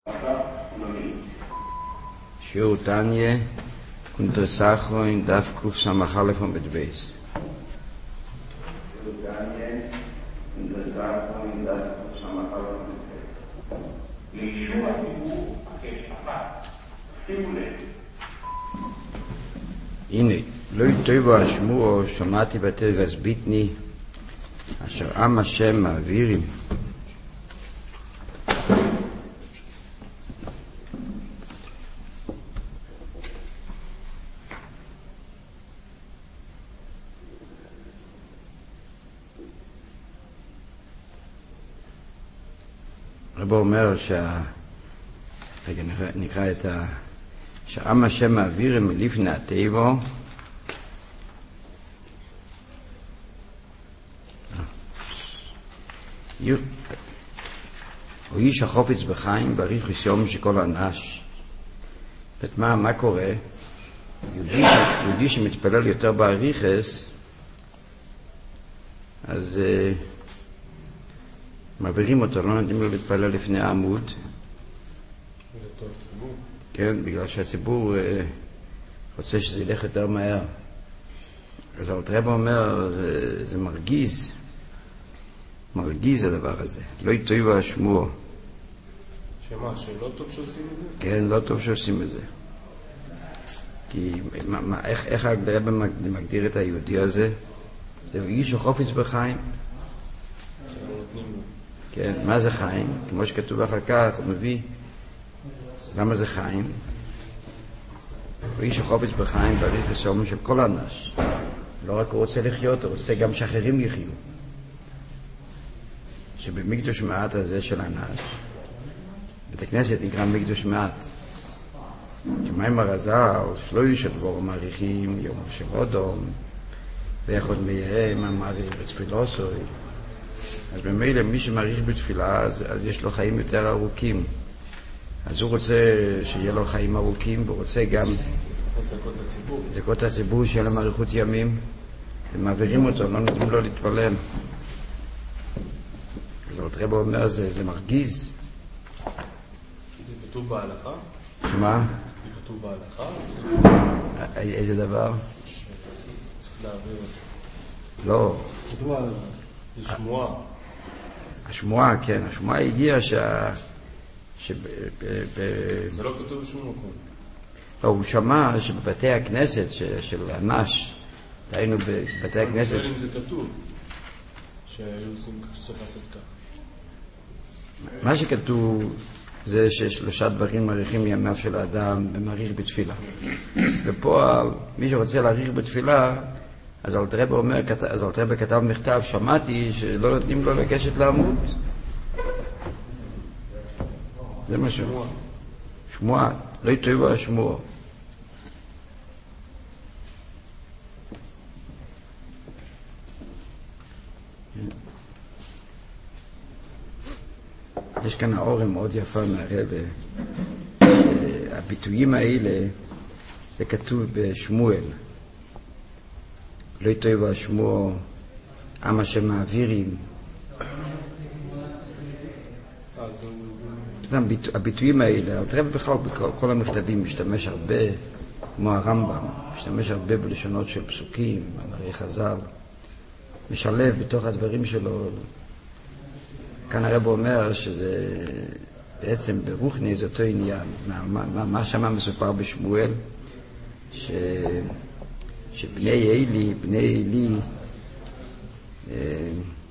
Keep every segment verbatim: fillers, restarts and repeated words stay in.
שיעור תניה, קונטרסחרוין, דף קוף סמך א' עמוד בייס. הנה, לא יטויבו השמוע, שמעתי בתרגס ביטני, אשר עם השם מעבירים. רבו אומר שה... רגע, נקרא את ה... שעם השם מעבירים מלפני הטבע, הוא איש החופץ בחיים, בריחוס יום שכל אנש. מה, מה קורה? יהודי, יהודי שמתפלל יותר בריחס, אז uh, מעבירים אותו, לא נותנים לו להתפלל לפני העמוד. כן, בגלל שהציבור uh, רוצה שזה ילך יותר מהר. אז אלתרבה אומר, זה, זה מרגיז. מרגיז הדבר הזה. לא יטויבו השמוע. שמה, שלא טוב שעושים את זה? כן, לא טוב שעושים את זה. כי מה, מה, איך, איך אלתרבה מגדיר את היהודי הזה? זה איש החופץ בחיים. כן, מה זה חיים? כמו שכתוב אחר כך, הוא מביא, למה זה חיים? הוא איש החופץ בחיים, בריחוס יום של כל אנש. לא רק הוא רוצה לחיות, הוא רוצה גם שאחרים יחיו. שבמקדוש מעט הזה של אנש, בית הכנסת נקרא מקדוש מעט. כמים הרז"ל, שלושה דבור מעריכים, יום של אודום, ואחד מהם המעריך בתפילוסוי. אז במילא מי שמעריך בתפילה, אז, אז יש לו חיים יותר ארוכים. אז הוא רוצה שיהיה לו חיים ארוכים, והוא רוצה גם לזכות הציבור. לזכות הציבור שיהיה לו מאריכות ימים, ומעבירים אותו, לא נותנים לו להתפלל. אז אלתרבה אומר, זה, זה מרגיז. זה כתוב בהלכה? שמה? זה כתוב בהלכה? איזה דבר? צריך להעביר אותו. לא. כתוב בהלכה. זה שמועה. השמועה, כן. השמועה הגיעה שה... ש... זה לא כתוב בשום מקום. לא, הוא שמע שבבתי הכנסת של אנש, היינו בבתי הכנסת... אני שואל אם זה כתוב. שהיו עושים כך שצריך לעשות כך. מה שכתוב זה ששלושה דברים מעריכים ימיו של האדם ומעריך בתפילה. ופה מי שרוצה להעריך בתפילה, אז אלתרבה אומר, אז אלתרבה כתב מכתב, שמעתי שלא נותנים לו לגשת לעמוד. זה מה שהוא. שמועה, לא יטויבו השמוע. יש כאן האור מאוד יפה מהרבה. הביטויים האלה, זה כתוב בשמואל. לא יטויבו השמוע, עם השם מעבירים. הביטויים האלה, אלתרבה בכלל בכל המכתבים משתמש הרבה, כמו הרמב"ם, משתמש הרבה בלשונות של פסוקים, מאמרי חז"ל, משלב בתוך הדברים שלו. כאן הרב אומר שזה בעצם ברוחני זה אותו עניין. מה, מה, מה שמה מסופר בשמואל? ש, שבני אלי, בני אלי, אה,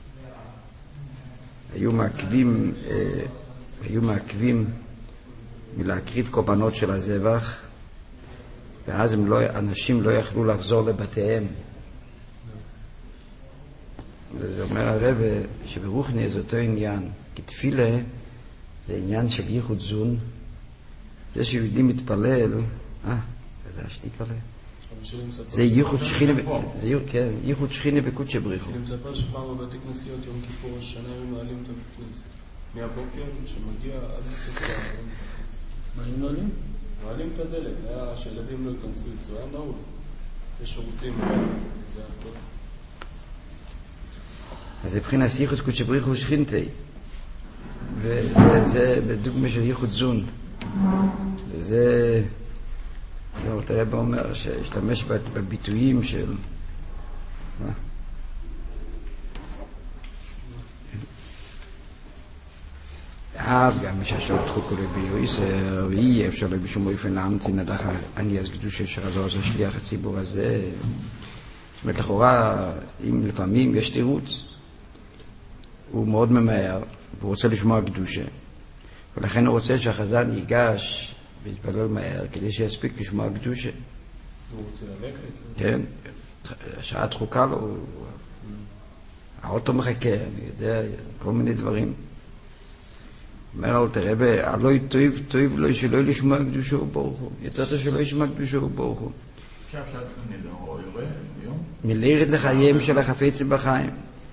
היו מעכבים, אה, היו מעכבים מלהקריב קורבנות של הזבח, ואז הם לא, אנשים לא יכלו לחזור לבתיהם. וזה אומר הרב שברוחני זה אותו עניין, כי תפילה זה עניין של ייחוד זון. זה שיהודי מתפלל, אה, זה השתיק עליה. זה ייחוד שכינה, זה כן, ייחוד שכינה בקודשא בריחו. אני מספר שפעם בבתי כנסיות יום כיפור השנה הם מעלים את הבית כנסת. מהבוקר שמגיע עד לספר. מעלים מעלים? מעלים את הדלת, היה שילדים לא יכנסו את זה, היה נעול. יש שירותים, זה הכל. אז זה בחינת ייחוד קודשא בריחו ושכינתי. וזה בדוגמה של ייחוד זון. וזה, זה הרב אומר שהשתמש בביטויים של... מה? אף גם מששעות חוקו לביועיסר, ואי אפשר בשום אופן להמציא נדח אני אז קדושה שרזור זה שליח הציבור הזה. זאת אומרת, לכאורה, אם לפעמים יש תירוץ, הוא מאוד ממהר, והוא רוצה לשמוע קדושה. ולכן הוא רוצה שהחזן ייגש ויתפלל מהר, כדי שיספיק לשמוע קדושה. הוא רוצה ללכת? כן, השעה דחוקה לו, האוטו מחכה, אני יודע, כל מיני דברים. אומר אל תראה, הלוי טויב, טויב לו שלא לשמוע קדושה וברוך הוא. יותר שלא ישמע קדושה וברוך הוא. עכשיו שאתה נדע, יורה, יום? מלירד לחייהם של החפצים בחיים.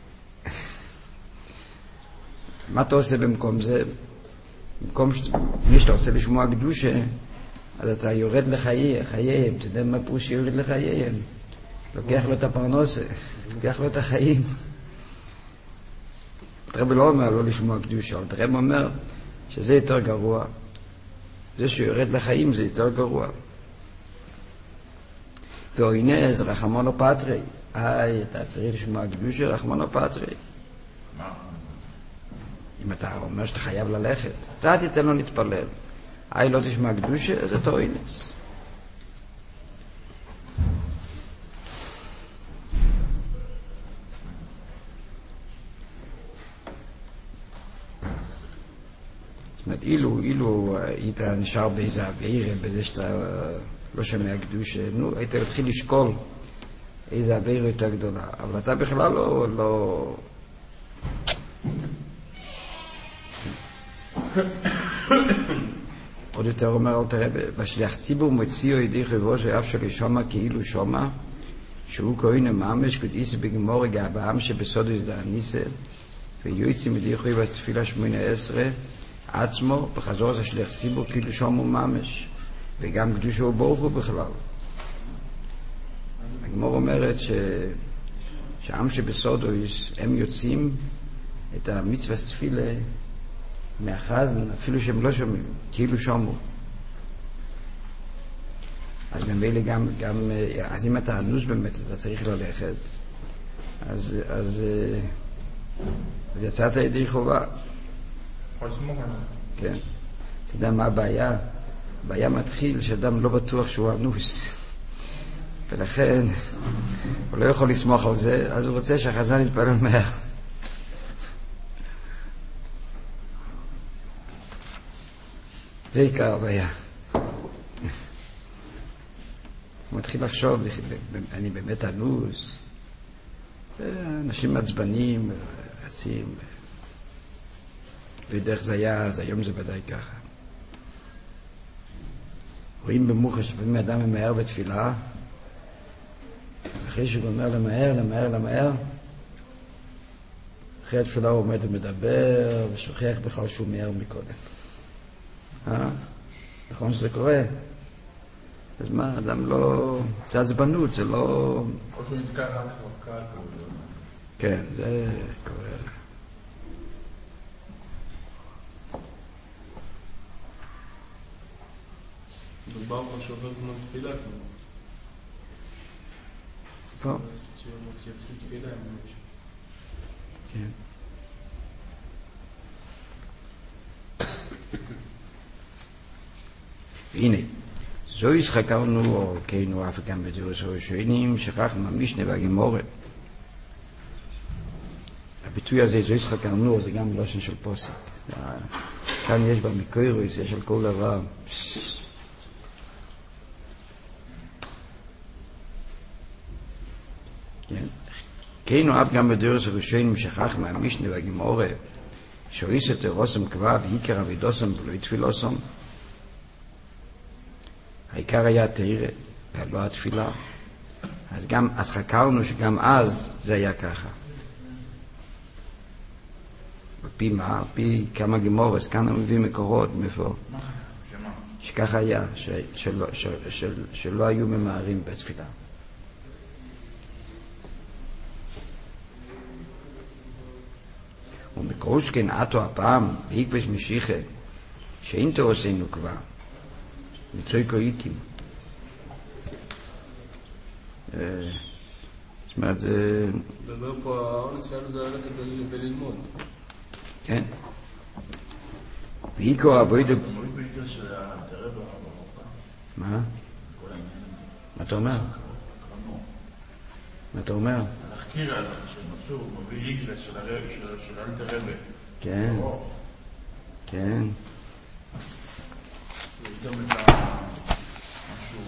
מה אתה עושה במקום זה? במקום מי שאתה רוצה לשמוע קדושה, אז אתה יורד לחיי, חייהם. אתה יודע מה פירוש יורד לחייהם? לוקח לו את הפרנסה, לוקח לו את החיים. הרב לא אומר לא לשמוע קדושה, הרב אומר שזה יותר גרוע. זה שיורד לחיים זה יותר גרוע. והנה זה רחמנו פטרי. איי, אתה צריך לשמוע קדושה, רחמנו פטרי. אם אתה אומר שאתה חייב ללכת, אתה תיתן לו להתפלל. איי, לא תשמע קדושה, זה תועינס. זאת אומרת, אילו, אילו היית נשאר באיזה אוויר, בזה שאתה לא שומע קדושה, נו, היית מתחיל לשקול איזה אוויר יותר גדולה. אבל אתה בכלל לא... לא... עוד יותר אומר, אל תראה, בשליח ציבור מציאו ידי חברו שאף של שומע כאילו שומע, שהוא כהן ממש, קודאיסי בגמור גאבם שבסוד הזדעניסה, ויועצים ידי חברו תפילה שמונה עשרה, עצמו בחזור את השליח ציבור כאילו שומע ממש, וגם קדושה וברוך הוא בכלל. הגמור אומרת ש... שהעם שבסודויס הם יוצאים את המצווה תפילה מהחזן, אפילו שהם לא שומעים, כאילו שומעו. אז במילא גם, גם, אז אם אתה אנוס באמת, אתה צריך ללכת, אז, אז, אז יצאת ידי חובה. כן. אתה יודע מה הבעיה? הבעיה מתחיל שאדם לא בטוח שהוא אנוס. ולכן הוא לא יכול לסמוך על זה, אז הוא רוצה שהחזן יתפלל מהר. זה עיקר הבעיה. הוא מתחיל לחשוב, אני באמת אנוס. אנשים מעצבנים, רצים. ודרך זה היה, אז היום זה ודאי ככה. רואים במוחש, לפעמים האדם ממהר בתפילה, אחרי שהוא אומר למהר, למהר, למהר, אחרי התפילה הוא עומד ומדבר, ושוכח בכלל שהוא מהר מקודם. אה? נכון שזה קורה? אז מה, אדם לא... זה עצבנות, זה לא... או שהוא נתקע רק כבר קל. כן, זה קורה. דובר מה שעובר זמן תפילה כבר. פה? שיפסיד תפילה עם משהו. כן. הנה, זו ישחקרנו, או כהנו אף גם בדורס הראשונים, שכח מהמשנה והגמורה. הביטוי הזה, זו ישחקרנו, זה גם לושן של פוסק. כאן יש במקוירוס, יש על כל דבר. כן. כהנו אף גם בדורס הראשונים, שכח מהמשנה והגמורה, שויסת רוסם קבע והיקר אבידוסם ולא יתפילוסם. העיקר היה תאירה, ולא התפילה. אז גם, אז חקרנו שגם אז זה היה ככה. בפי מה? פי כמה גמורס, כאן הוא מביא מקורות, מאיפה? שככה היה, ש, שלא, של, של, שלא היו ממהרים בתפילה. ומקרושקן עתו הפעם, בעקבס משיחה, שאין תורסנו כבר, מצוי קויטים. זאת אומרת, זה... דבר פה, האונס שלנו זה ללכת וללמוד. כן. בעיקר עבודה... מה? מה אתה אומר? מה אתה אומר? התחקיר הזה שהם עשו, מביא איגרס של אלתר רבי. כן. כן. יש גם את משהו,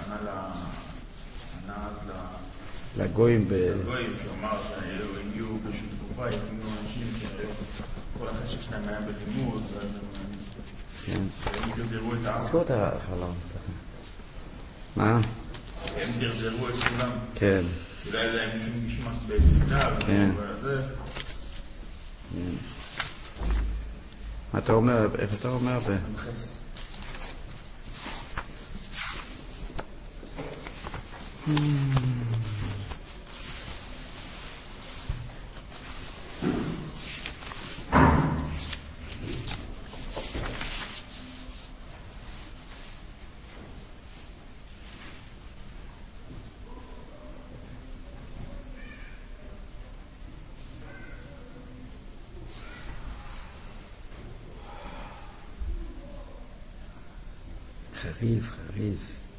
ענה לגויים ב... לגויים שאמר שאלו הגיעו בשביל תקופה, הגיעו אנשים שכל החשק שלהם היה בלימוד, ואז כן. הם דרדרו את העם. תזכור את החלום, סליחה. מה? הם דרדרו את כולם. כן. אולי היה להם שום משמעת בתפילה, כן. וזה... מה אתה אומר? איך אתה אומר? מחס. חריף, חריף.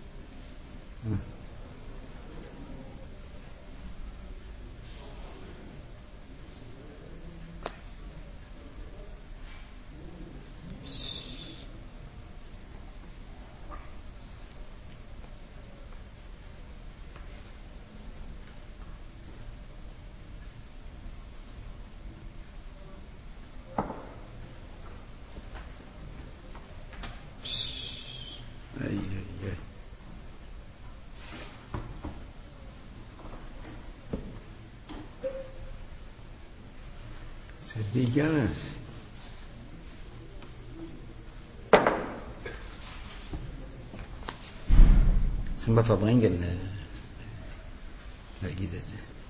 Ay, ay, ay. Ses digas. צריכים בפברנגל להגיד את זה.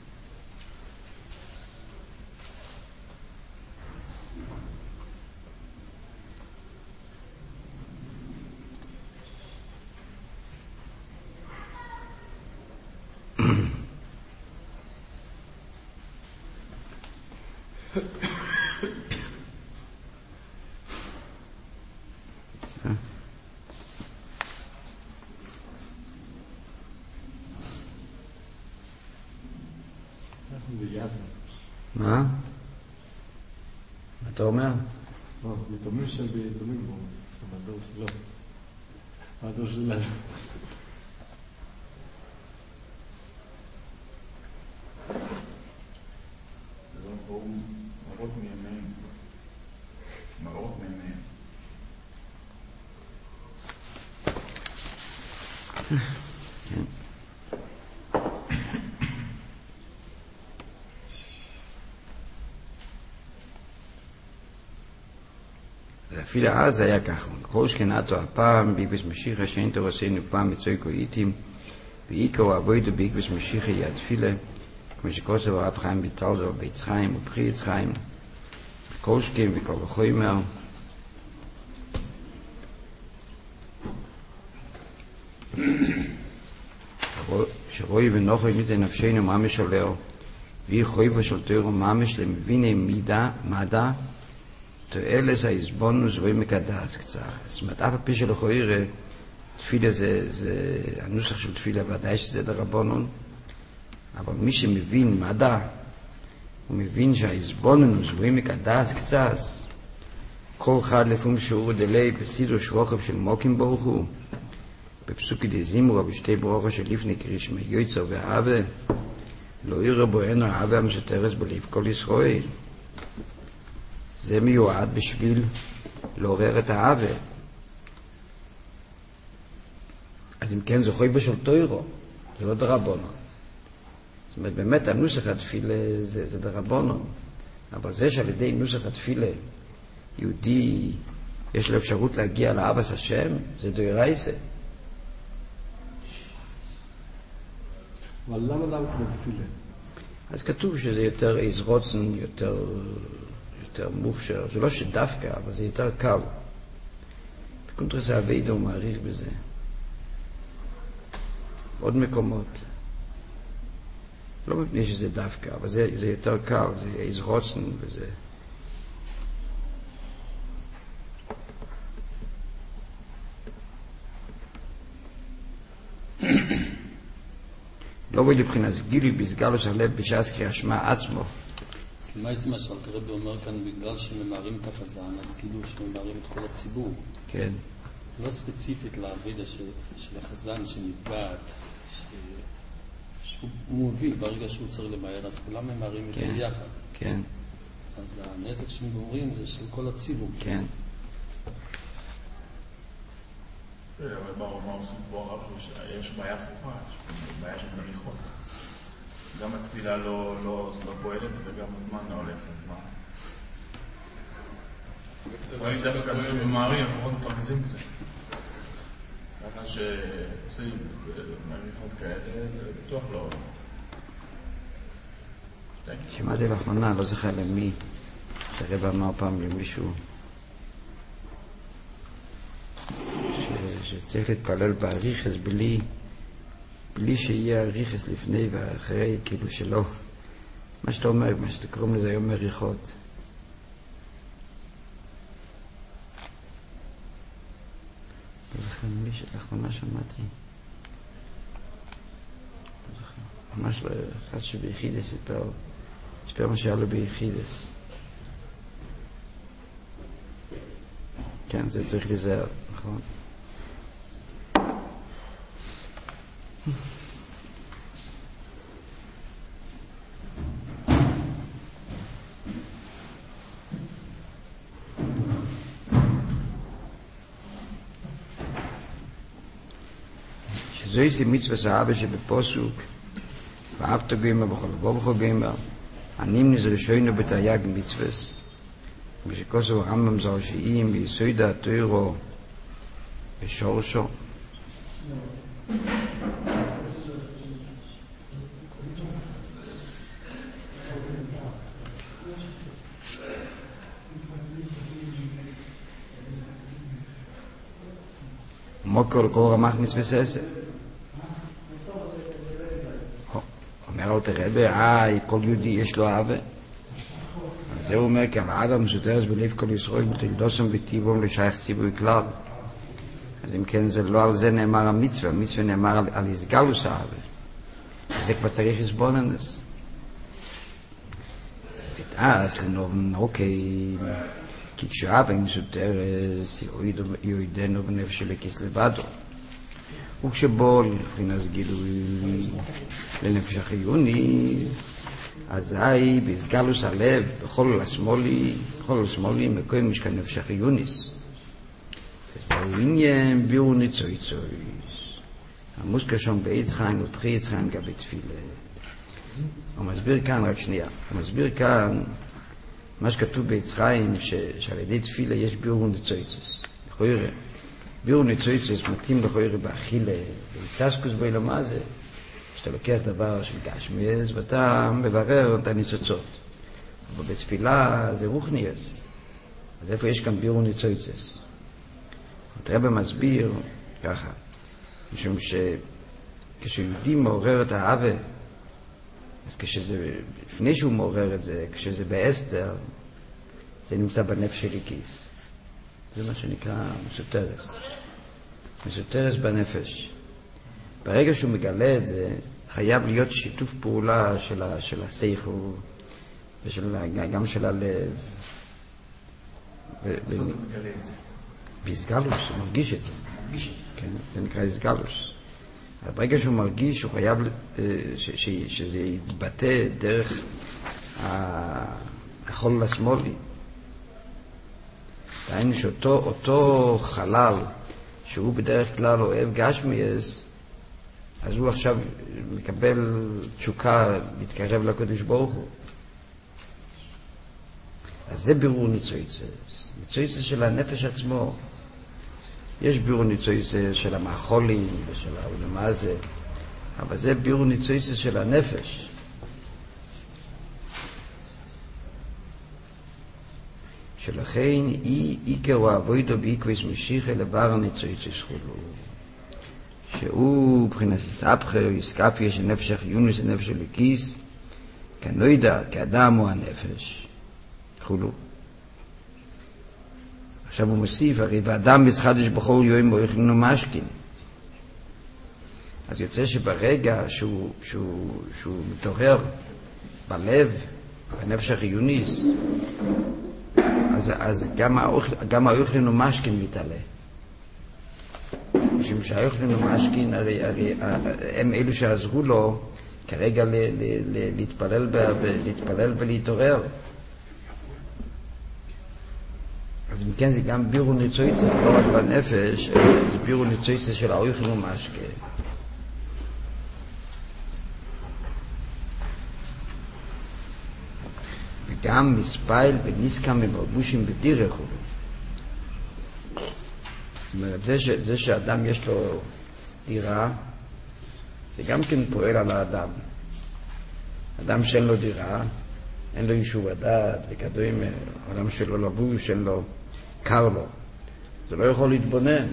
מה? מה אתה אומר? לא, יתומים של ביתומים בו, הדור שלו. הדור שלנו. זה פה מראות מימיהם. מראות מימיהם. כן. אפילו אז היה ככה, כל שכנתו הפעם, בעקבס משיחה, שאין תורסנו פעם מצוי קויטים, בעיקר עבודו בעקבס משיחה היא התפילה, כמו שכוסף הרב חיים ביטלזר, בית חיים ובחי עץ חיים, כל שכן וכל החומר. שרואי ונוחוי מדי נפשנו ממש עולהו, והיא חויבו של תוירו ממש למביני מידה, מדע, תועלס ההסבונוס רואים מקדס קצת. זאת אומרת, אף הפי של החוירה, תפילה זה, זה, הנוסח של תפילה ודאי שזה דרבנון, אבל מי שמבין מדע, הוא מבין שההסבונוס רואים מקדס קצת, כל אחד לפעמים שיעור דלי בסידו שרוחב של מוקים ברוך הוא, בפסוקי דזימורה בשתי ברוכה של לפני קרישמה, יויצר והאווה, לא יראה בו אין האווה המשתרס בלב כל ישראל. זה מיועד בשביל לעורר את האווה. אז אם כן, זה חויבה של תוירו, זה לא דרבנון. זאת אומרת, באמת הנוסח התפילה זה, זה דרבנון, אבל זה שעל ידי נוסח התפילה יהודי יש לו אפשרות להגיע לאבס השם, זה דוירייסה. אבל למה למה כמו תפילה? אז כתוב שזה יותר איזרוצן, יותר, יותר מוכשר. זה לא שדווקא, אבל זה יותר קל. בקונטרס האביידה הוא מעריך בזה. עוד מקומות. לא מפני שזה דווקא, אבל זה, זה יותר קל, זה איז רוצן וזה. לא בואי לבחינה, זה גילי בסגלוס הלב בשעת קריאה שמע עצמו. למה זה מה שאלת רבי אומר כאן, בגלל שממהרים את החזן, אז כאילו שממהרים את כל הציבור. כן. לא ספציפית לעבודה של, של החזן שנפגעת, ש... שהוא מוביל ברגע שהוא צריך למהר, אז כולם ממהרים כן. איתו יחד. כן. אז הנזק שמגומרים זה של כל הציבור. כן. אבל ברור, מה עושים פה הרב, יש בעיה הפוכה, יש בעיה של מריחות. גם התפילה לא, לא, לא פועלת וגם הזמן לא הולך לזמן. לפעמים דווקא במערים, אנחנו עוד מתרכזים קצת. ככה שעושים מריחות כאלה, בטוח לא... שמעתי לאחרונה, לא זוכר למי, שהרב אמר פעם למישהו, שצריך להתפלל בעריכס בלי, בלי שיהיה עריכס לפני ואחרי, כאילו שלא. מה שאתה אומר, מה שאתה קוראים לזה היום מריחות. לא זוכר מי שלאחרונה שמעתי. לא זוכר. ממש לא, אחד שביחידס סיפר, סיפר מה שהיה לו ביחידס. כן, זה צריך להיזהר, נכון? שזוהי זה מצווה סהבה שבפוסוק ואהבת גוימה בכל ובכל גוימה הנימני ראשונו בתרי"ג מצווס ושכוסו הרמב"ם זו שאיים ביסוד התורה ושורשו מוקר לכל רמ"ח מצווה ססה אומר אל תרבה, אה, כל יהודי יש לו אהבה. אז זה אומר, כי על האהבה מסודרת בלב כל ישראל, בתלדוסם וטיבום לשייך ציבורי כלל. אז אם כן, זה לא על זה נאמר המצווה, המצווה נאמר על, על הסגלוס האהבה. זה כבר צריך לסבוננס. ותאז לנובן, אוקיי, כי כשאהבה מסודרת, יועידנו בנפש לכיס לבדו. וכשבוא לבחינת גילוי לנפש החיוני, אזי בסגלוס הלב בכל השמאלי, בכל השמאלי מקום משכן נפש החיוניס. וזהו עניין בירו ניצויצויס. המוזכר שם בעץ חיים ופחי עץ חיים גבי תפילה. הוא מסביר כאן, רק שנייה, הוא מסביר כאן מה שכתוב בעץ חיים, שעל ידי תפילה יש בירו ניצויצוס. יכול לראה. בירו ניצויצוס מתאים לכוירי באכילה, ולסקסקוס בו אלמה זה, שאתה לוקח דבר של גשמיאס, ואתה מברר את הניצוצות. אבל בתפילה זה רוחניאס. אז איפה יש כאן בירו ניצויצוס? הרב מסביר ככה, משום שכשיהודי מעורר את האהבה, אז כשזה, לפני שהוא מעורר את זה, כשזה באסתר, זה נמצא בנפש של הכיס. זה מה שנקרא מסותרס. מסותרס בנפש. ברגע שהוא מגלה את זה, חייב להיות שיתוף פעולה של, ה, של השכל, ושל, גם של הלב. ו, ו, מגלה את זה? בסגלוס, הוא מרגיש את זה. מרגיש את זה? כן, זה נקרא סגלוס. ברגע שהוא מרגיש, הוא חייב ש, ש, שזה יתבטא דרך החול השמאלי. דהיינו שאותו אותו חלל שהוא בדרך כלל אוהב גשמיאס, אז הוא עכשיו מקבל תשוקה להתקרב לקדוש ברוך הוא. אז זה בירור ניצויצס. ניצויצס של הנפש עצמו. יש בירור ניצויצס של המאכולים ושל העולמה הזה, אבל זה בירור ניצויצס של הנפש. שלכן אי עיקר העבודה בעקבוס משיחה לבר הניצוץ חולו. שהוא מבחינת סבכה או יסקפיה של נפש החיונס ונפש הליקיס, כנוידע, כאדם או הנפש, חולו. עכשיו הוא מוסיף, הרי ואדם מסחדש בכל יום או יכלינו משכין. אז יוצא שברגע שהוא, שהוא, שהוא מתעורר בלב, בנפש החיוניס, אז, אז גם האוכל, גם האוכלין ומשכין מתעלה. משום שהאוכלין ומשכין, הרי, הרי, הם אלו שעזרו לו כרגע ל, ל, ל, להתפלל, ב, ב, להתפלל ולהתעורר. אז מכן זה גם בירו ניצויצה, זה לא רק בנפש, זה בירו ניצויצה של האוכלין ומשכין. גם מספייל וניסקם ומרבושים בדירך הוא. זאת אומרת, זה, ש, זה שאדם יש לו דירה, זה גם כן פועל על האדם. אדם שאין לו דירה, אין לו יישוב הדעת, וכדוים, אדם שלו לבוש, אין לו, קר לו. זה לא יכול להתבונן.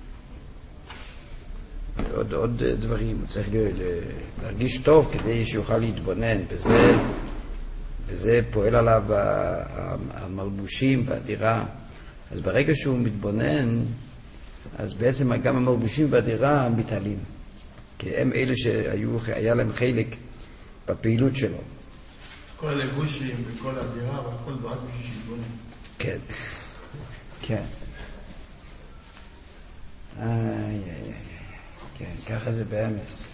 עוד, עוד דברים, הוא צריך להרגיש טוב כדי שיוכל להתבונן, וזה... וזה פועל עליו המלבושים והדירה. אז ברגע שהוא מתבונן, אז בעצם גם המלבושים והדירה מתעלים. כי הם אלה שהיה להם חלק בפעילות שלו. כל הלבושים וכל הדירה והכל דואג בשביל שיתבונן. כן. כן. איי, איי, איי. כן, ככה זה באמס.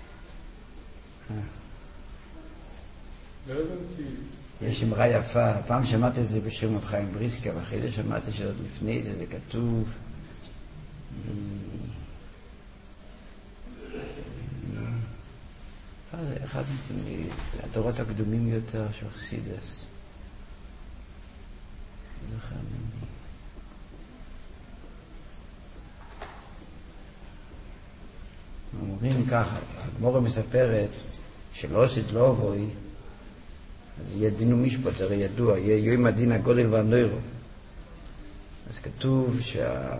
יש אמרה יפה, פעם שמעתי את זה בשיר רב חיים בריסקר, ואחרי זה שמעתי שעוד לפני זה זה כתוב אחד מהדורות הקדומים יותר של חסידס. אומרים ככה, הגמרא מספרת שלא עשית לא אבוי, אז יהיה דין ומשפט, זה הרי ידוע, יהיה יום הדין הגודל והנוירו. אז כתוב שה...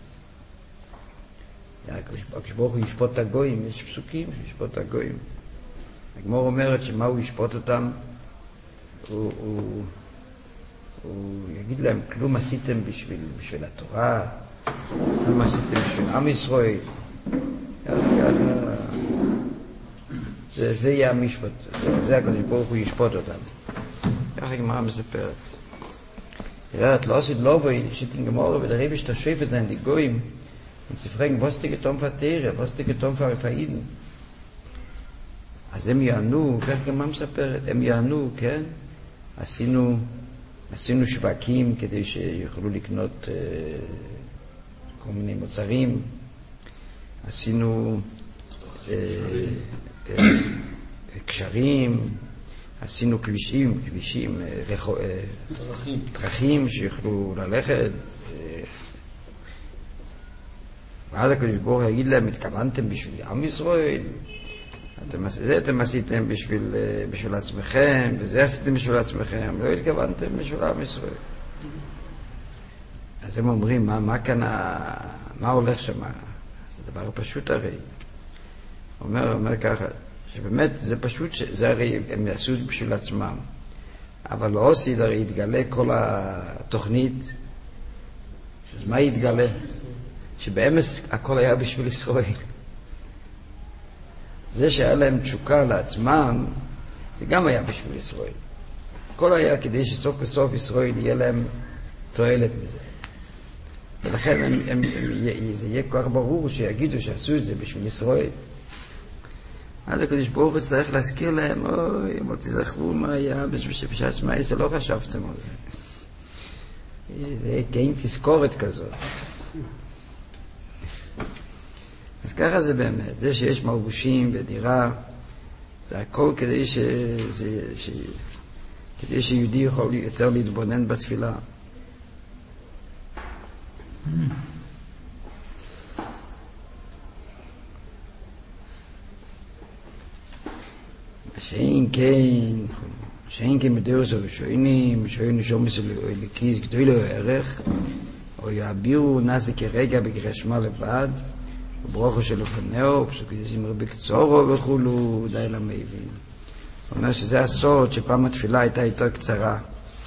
כשברוך הוא ישפוט את הגויים, יש פסוקים שישפוט את הגויים. הגמרא אומרת שמה הוא ישפוט אותם? הוא, הוא, הוא יגיד להם, כלום עשיתם בשביל, בשביל התורה, כלום עשיתם בשביל עם ישראל. ככה, ככה. זה, זה יהיה המשפט, זה הקדוש ברוך הוא ישפוט אותם. ככה גמרא מספרת. יראת, לא עשית לא בואי, שיטין גמורה, ודרי בשתשף את להם לגויים, וצפרנג, בוסתי כתום פתירה, בוסתי כתום פרפאידן. אז הם יענו, כך גמרא מספרת, הם יענו, כן? עשינו, עשינו שווקים כדי שיוכלו לקנות אה, כל מיני מוצרים. עשינו אה, אה, קשרים, עשינו כבישים, כבישים, רחו, דרכים. דרכים שיוכלו ללכת. ואז הקדוש ברוך הוא יגיד להם, התכוונתם בשביל עם ישראל, אתם, זה אתם עשיתם בשביל, בשביל עצמכם, וזה עשיתם בשביל עצמכם, לא התכוונתם בשביל עם ישראל. אז הם אומרים, מה, מה כאן, מה הולך שם? זה דבר פשוט הרי. אומר, אומר ככה, שבאמת זה פשוט, זה הרי הם יעשו בשביל עצמם. אבל לא עושים, הרי יתגלה כל התוכנית. אז מה יתגלה? שבאמס הכל היה בשביל ישראל. זה שהיה להם תשוקה לעצמם, זה גם היה בשביל ישראל. הכל היה כדי שסוף בסוף ישראל יהיה להם תועלת מזה. ולכן הם, הם, הם, זה יהיה כבר ברור שיגידו שעשו את זה בשביל ישראל. אז הקדוש ברוך הוא צריך להזכיר להם, אוי, אבל תזכרו מה היה בשעת שמע ישראל, לא חשבתם על זה. זה יהיה כאין תזכורת כזאת. אז ככה זה באמת, זה שיש מלבושים ודירה, זה הכל כדי ש... זה, ש... כדי שיהודי יכול יותר להתבונן בתפילה. שאין כן, שאין כמדרס הראשונים, שאין נשומס אלוקיס גדול לו ערך, או יעבירו נעשה כרגע בגרשמה לבד, וברוכו של לפנהו, פסוקים זמר בקצורו וכולו, די למבין. הוא אומר שזה הסוד שפעם התפילה הייתה יותר קצרה.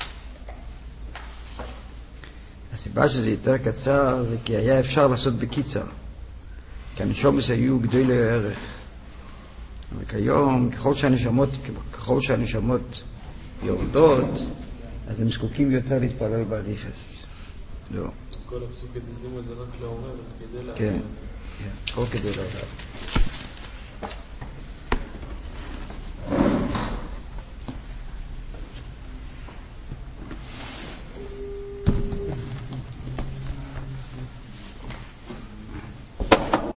הסיבה שזה יותר קצר זה כי היה אפשר לעשות בקיצר. כי הנשומס היו גדול לו ערך. אבל כיום, ככל שהנשמות, ככל שהנשמות יורדות, אז הם זקוקים יותר להתפלל בריחס. לא. כל הפסוקי דזימה זה רק לעורר, כדי לעורר. כן, כן, כל כדי לעורר.